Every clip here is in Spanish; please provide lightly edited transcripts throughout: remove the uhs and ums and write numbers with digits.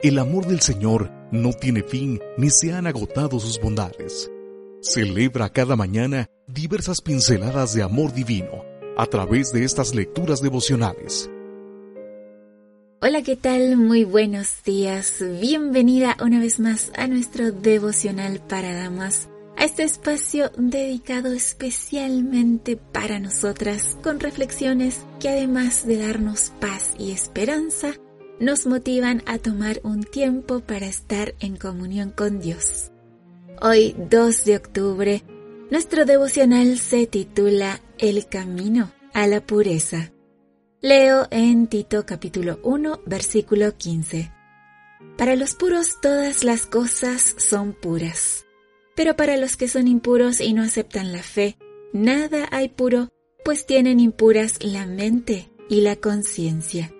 El amor del Señor no tiene fin ni se han agotado sus bondades. Celebra cada mañana diversas pinceladas de amor divino a través de estas lecturas devocionales. Hola, ¿qué tal? Muy buenos días. Bienvenida una vez más a nuestro devocional para damas, a este espacio dedicado especialmente para nosotras, con reflexiones que además de darnos paz y esperanza, nos motivan a tomar un tiempo para estar en comunión con Dios. Hoy, 2 de octubre, nuestro devocional se titula El camino a la pureza. Leo en Tito capítulo 1, versículo 15. Para los puros todas las cosas son puras, pero para los que son impuros y no aceptan la fe, nada hay puro, pues tienen impuras la mente y la conciencia.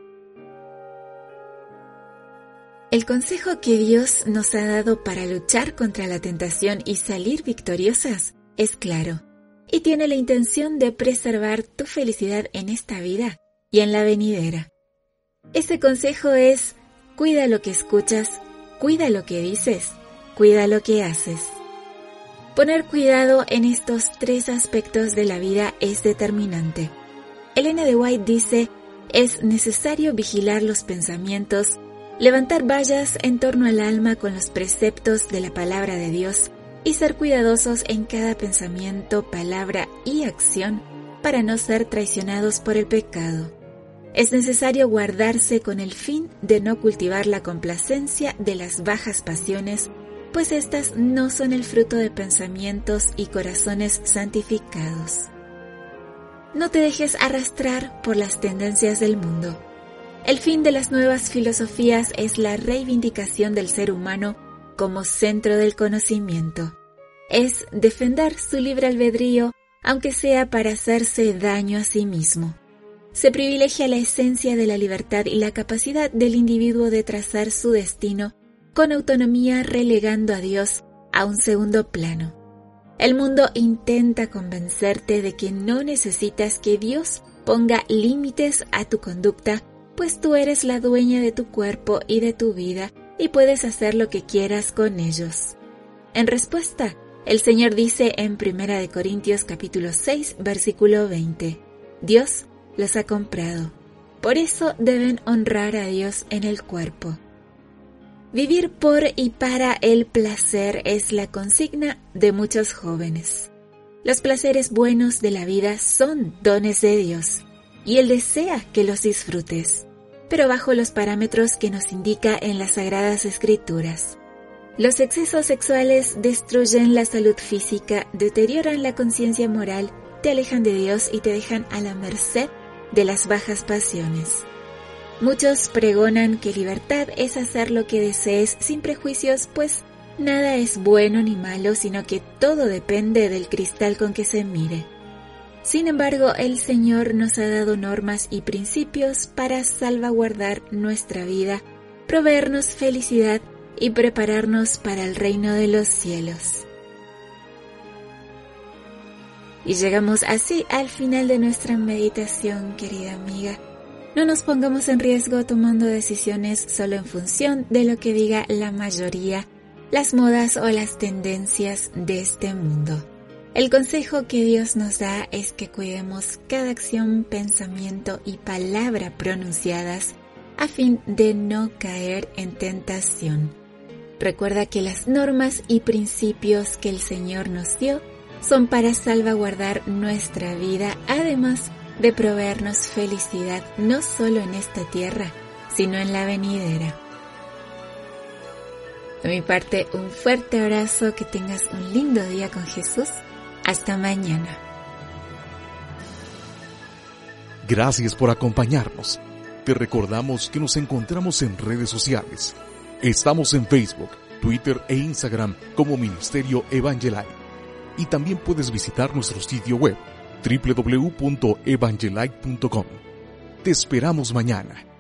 El consejo que Dios nos ha dado para luchar contra la tentación y salir victoriosas es claro, y tiene la intención de preservar tu felicidad en esta vida y en la venidera. Ese consejo es: cuida lo que escuchas, cuida lo que dices, cuida lo que haces. Poner cuidado en estos 3 aspectos de la vida es determinante. Ellen G. White dice: es necesario vigilar los pensamientos, levantar vallas en torno al alma con los preceptos de la palabra de Dios y ser cuidadosos en cada pensamiento, palabra y acción para no ser traicionados por el pecado. Es necesario guardarse con el fin de no cultivar la complacencia de las bajas pasiones, pues estas no son el fruto de pensamientos y corazones santificados. No te dejes arrastrar por las tendencias del mundo. El fin de las nuevas filosofías es la reivindicación del ser humano como centro del conocimiento. Es defender su libre albedrío, aunque sea para hacerse daño a sí mismo. Se privilegia la esencia de la libertad y la capacidad del individuo de trazar su destino con autonomía, relegando a Dios a un segundo plano. El mundo intenta convencerte de que no necesitas que Dios ponga límites a tu conducta, pues tú eres la dueña de tu cuerpo y de tu vida y puedes hacer lo que quieras con ellos. En respuesta, el Señor dice en 1 Corintios capítulo 6, versículo 20, Dios los ha comprado, por eso deben honrar a Dios en el cuerpo. Vivir por y para el placer es la consigna de muchos jóvenes. Los placeres buenos de la vida son dones de Dios, y Él desea que los disfrutes, pero bajo los parámetros que nos indica en las Sagradas Escrituras. Los excesos sexuales destruyen la salud física, deterioran la conciencia moral, te alejan de Dios y te dejan a la merced de las bajas pasiones. Muchos pregonan que libertad es hacer lo que desees sin prejuicios, pues nada es bueno ni malo, sino que todo depende del cristal con que se mire. Sin embargo, el Señor nos ha dado normas y principios para salvaguardar nuestra vida, proveernos felicidad y prepararnos para el reino de los cielos. Y llegamos así al final de nuestra meditación, querida amiga. No nos pongamos en riesgo tomando decisiones solo en función de lo que diga la mayoría, las modas o las tendencias de este mundo. El consejo que Dios nos da es que cuidemos cada acción, pensamiento y palabra pronunciadas a fin de no caer en tentación. Recuerda que las normas y principios que el Señor nos dio son para salvaguardar nuesra vida, además de proveernos felicidad no solo en esta tierra, sino en la venidera. De mi parte, un fuerte abrazo, que tengas un lindo día con Jesús. Hasta mañana. Gracias por acompañarnos. Te recordamos que nos encontramos en redes sociales. Estamos en Facebook, Twitter e Instagram como Ministerio Evangelite. Y también puedes visitar nuestro sitio web www.evangelite.com. Te esperamos mañana.